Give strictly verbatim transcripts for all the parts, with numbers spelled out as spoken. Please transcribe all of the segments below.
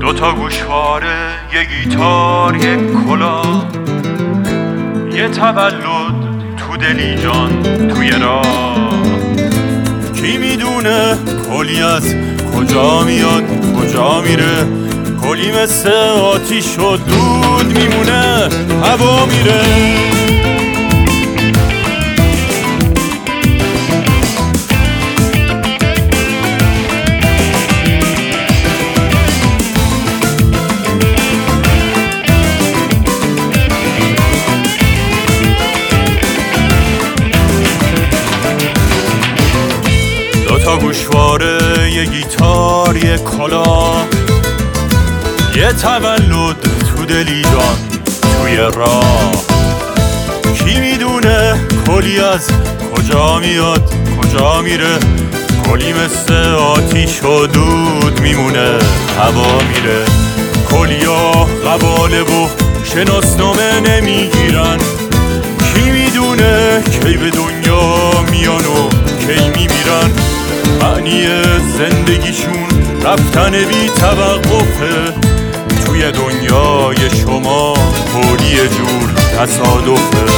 دوتا گوشواره، یه گیتار، یه کلاه، یه تولد تو دلی جان توی راه. کی میدونه کلی از کجا میاد کجا میره، کلی مثل آتیش و دود میمونه هوا میره. دوتا گوشواره، یه گیتار، یه کلاه، یه تولد تو دلی جان توی راه. کی میدونه کلی از کجا میاد کجا میره، کلی مثل آتیش و دود میمونه هوا میره. کلیا قباله و شناسنامه نمیگیرن، کی میدونه کی به دنیا میان و کی میمیرن. معنی زندگیشون رفتن بی توقفه، توی دنیای شما کلی جور تصادفه.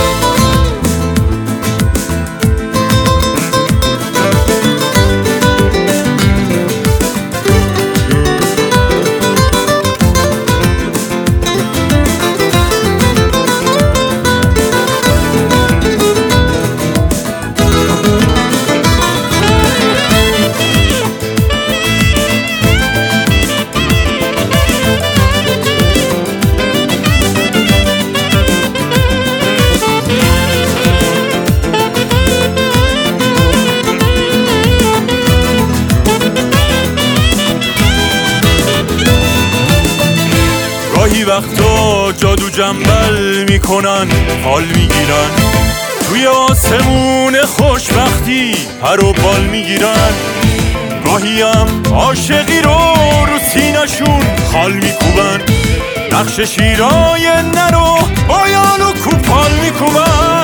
گاهی وقتا جادو جنبل میکنن، حال میگیرن، توی آسمون خوشبختی پر و بال میگیرن. گاهی هم عاشقی رو رو سینشون خال میکوبن، نقش شیرای نرو بایان و کوپال میکوبن.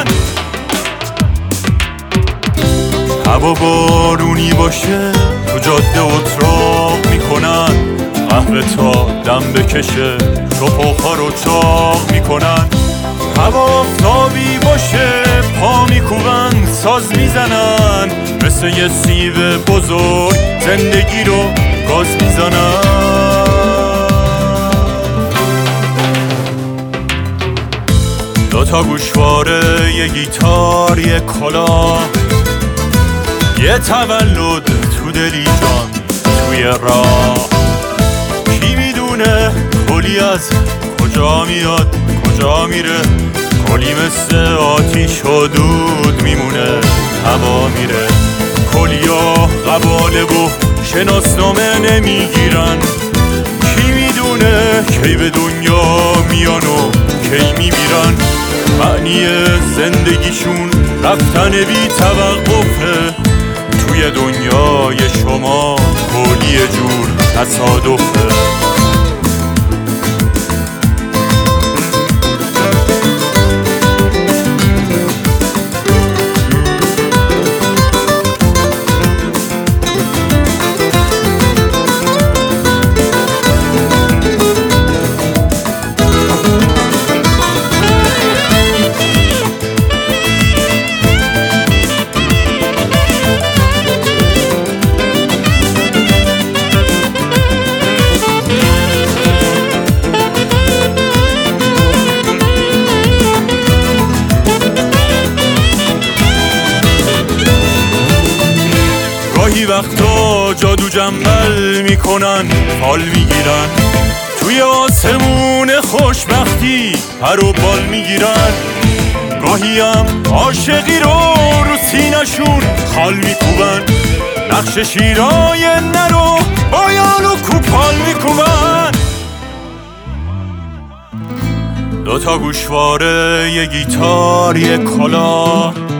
هوا بارونی باشه تو جاده اتراق میکنن، قهوه تا دم بکشه شپوخا رو چاق میکنن. هوا آفتابی باشه پا میکوبن ساز میزنن، مثل یه سیب بزرگ زندگی رو گاز میزنن. دوتا گوشواره، یه گیتار، یه کلاه، یه تولد تو دلی جان توی راه. کی میدونه کلی از کجا میاد کجا میره، کلی مثل آتیش و دود میمونه هوا میره. کلیا قباله و شناسنامه نمیگیرن، کی میدونه کی به دنیا میان و کی میمیرن. معنی زندگیشون رفتن بی توقفه، توی دنیای شما کلی جور تصادفه. گاهی وقتا جادو جنبل میکنن، حال میگیرن، توی آسمون خوشبختی پر و بال میگیرن. گاهی هم عاشقی رو رو سینشون خال میکوبن، نقش شیرای نرو بایان و کوپال میکوبن. دوتا گوشواره، یه گیتار، یه کلاه،